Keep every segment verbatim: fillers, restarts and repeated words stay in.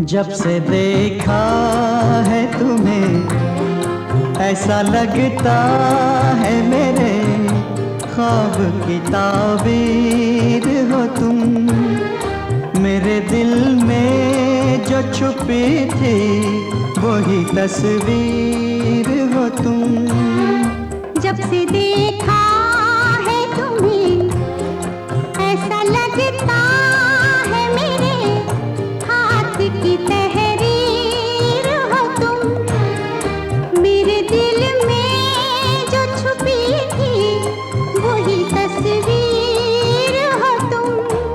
जब से देखा है तुम्हें ऐसा लगता है मेरे ख्वाब की ताबीर हो तुम। मेरे दिल में जो छुपी थी वही तस्वीर हो तुम। जब से देखा है तुम्हें ऐसा लगता है मेरे हाथ की तहरीर हो तुम। मेरे दिल में जो छुपी थी वही तस्वीर हो तुम।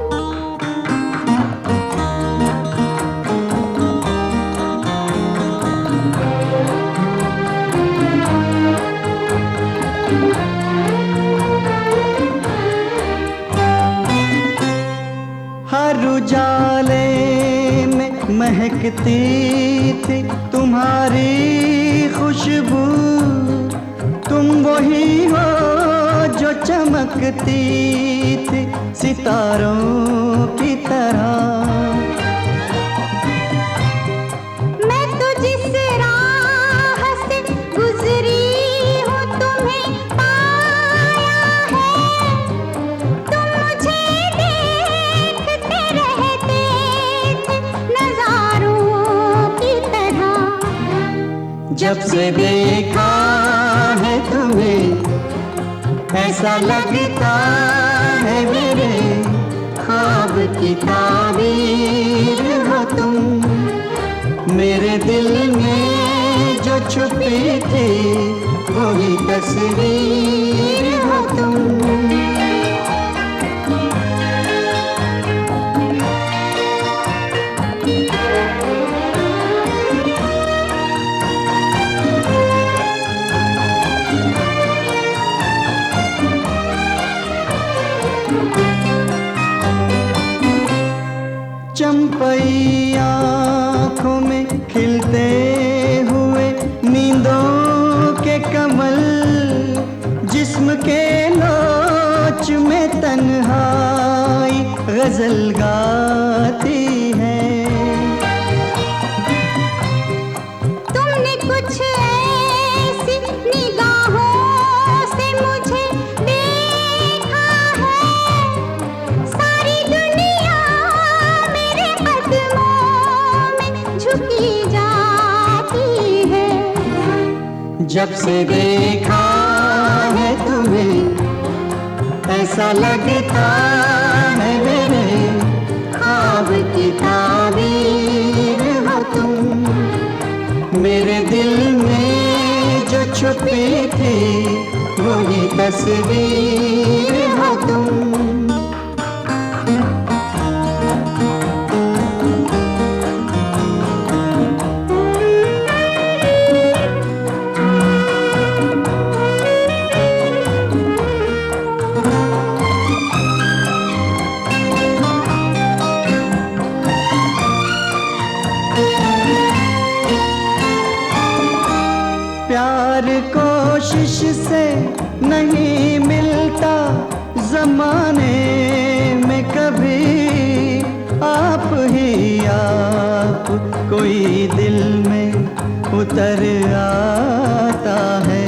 हर उजाले में महकती थी तुम्हारी खुशबू। तुम वही हो जो चमकती थी सितारों की तरह। मैं तो जिस राह से गुजरी हूँ तुम्हें पाया है। तुम मुझे देखते रहते थे नजारों की तरह। जब से देखा है तुम्हें ऐसा लगता है मेरे ख्वाब की ताबीर हो तुम। मेरे दिल में जो छुपी थी वही तस्वीर हो तुम। चंपई आँखों में खिलते हुए नींदों के कमल। जिस्म के लोच में तन्हाई गजल गाती है। तुमने कुछ ऐसी निगाहों से मुझे देखा है। सारी दुनिया मेरे कदमों में झुकी जाती है। जब से देखा है तुम्हें ऐसा लगता है मेरे ख्वाब की ताबीर हो तुम। मेरे दिल में जो छुपी थी वही तस्वीर हो तुम। प्यार कोशिश से नहीं मिलता जमाने में कभी। आप ही आप कोई दिल में उतर आता है।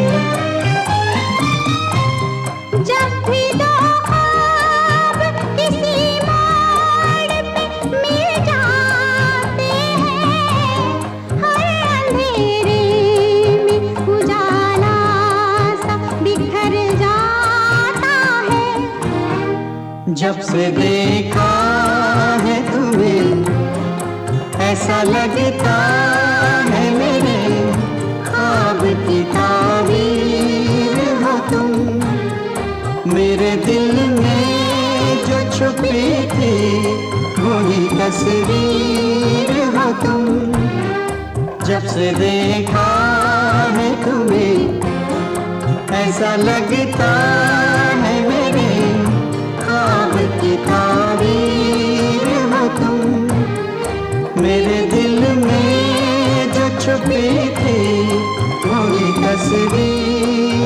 जब भी दो ख्वाब किसी मोड़ पे मिल जाते हैं। हर अंधेरे में उजाला सा बिखर जाता है। जब से देखा है तुम्हें ऐसा लगता है मेरे ख्वाब की ताबीर हो तुम। मेरे दिल में जो छुपी थी वही तस्वीर हो तुम। जब से देखा है तुम्हें ऐसा लगता है मेरे ख्वाब की ताबीर हो तुम। मेरे दिल में जो छुपी थी वही तस्वीर